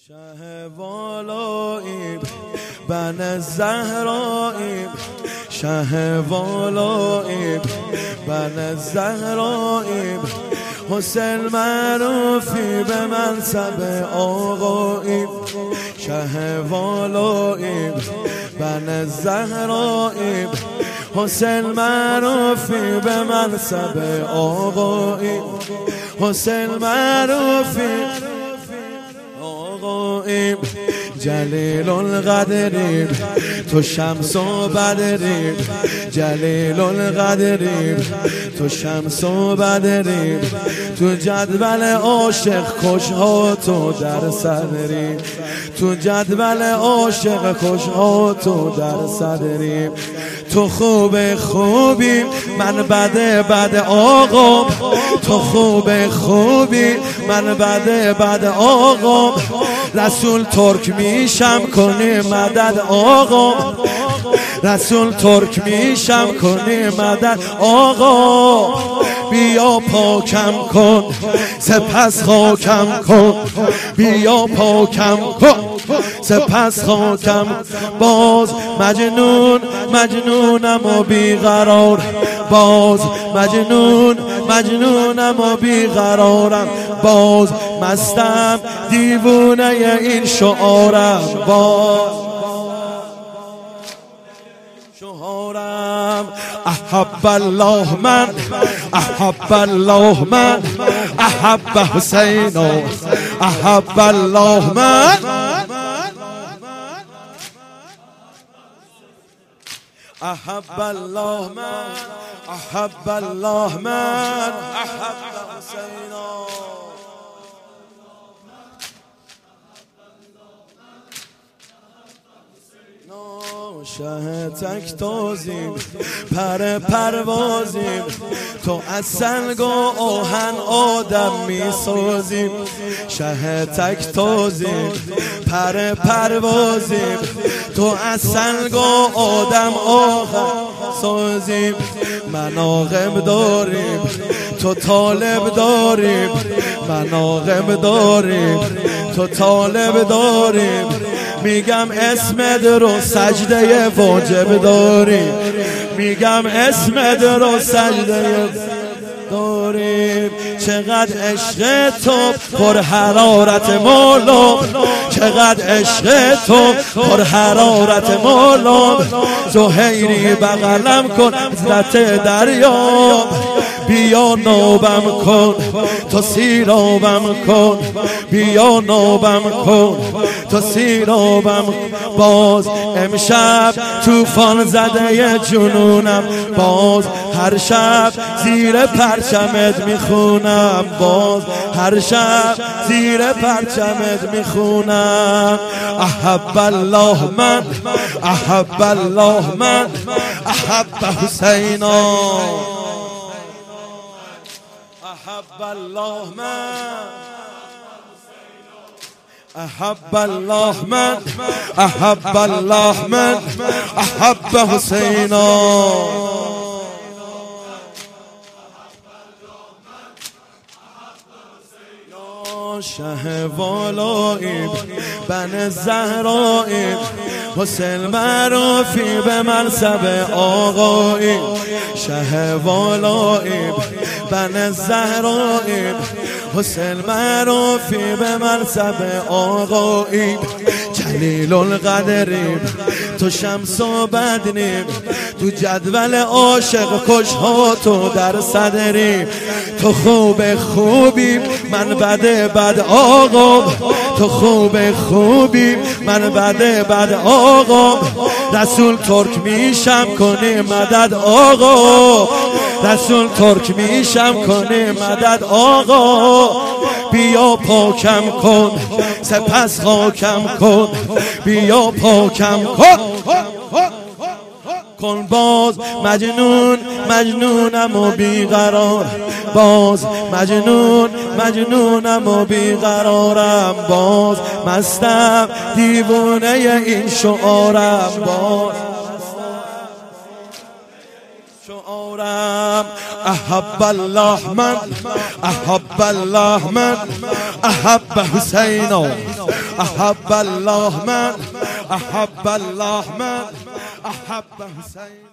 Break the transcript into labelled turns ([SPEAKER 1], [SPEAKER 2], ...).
[SPEAKER 1] شه والاییم بن زهراییم، شه والاییم بن زهراییم، حسین معروفی به منصب آقاییم. شه والاییم بن زهراییم، حسین معروفی به منصب آقاییم. حسین معروفی آقاییم، جلیل القدریم، تو شمس و بدریم. جلیل القدریم، تو شمس و بدریم، تو جدول عاشق کشها تو در صدریم. تو جدول عاشق کشها تو در صدریم. تو خوب خوبی من بد آقا، تو خوب خوبی من بد آقا. رسول ترک میشم کنی مدد آقا، رسول ترک میشم کنی مدد آقا. بیا پاکم کن سپس خاکم کن، بیا پاکم کن سپس خاکم. باز مجنونم و بیقرار، باز مجنونم و بیقرارم. باز مستم دیوونه این شعارم، باز شعارم. احب الله من، احب الله من، احب حسین، احب الله من، احب الله من، احب الله من، احب حسین. شه تک تازیم پر پروازیم، تو از سنگ و آهن آدم می سازیم. شه تک تازیم پر پروازیم، تو از سنگ و آدم آهن سازیم. مناقب داریم تو طالب داریم، مناقب داریم تو طالب داریم. میگم اسمت رو سجده واجب داریم، میگم اسمت رو سجده داریم. چقدر عشق تو پر حرارت مولا، چقدر عشق تو پر حرارت مولا. زهیری بغلم کن حضرت دریا، بیا نوبم کن تو سیرابم کن، بیا نوبم کن تو سیرابم. باز امشب طوفان زده جنونم، باز هر شب زیر پرچمت میخونم، باز هر شب زیر پرچمت میخونم. احب الله من، احب الله من، احب حسین، احب الله من، احب الله من، احب الله من، احب حسین. شه والاییم بن زهراییم، حسین معروفی به منصب آقاییم. شه والاییم بن زهراییم، حسین معروفی به منصب آقاییم. جلیل القدریم، تو شمس و بدریم، تو جدول عاشق کشها تو در صدریم. تو خوب خوبی من بد آقا، تو خوب خوبی من بد آقا. رسول ترک میشم کنی مدد آقا، رسول ترک میشم کنی مدد آقا. بیا پاکم کن سپس خاکم کن، بیا پاکم کن. باز مجنونم و بیقرار، باز مجنونم و بیقرارم. باز مستم دیوونه این شعارم، باز شعارم. احب الله من احب الله من احب حسین احب الله من احب الله من احب حسین.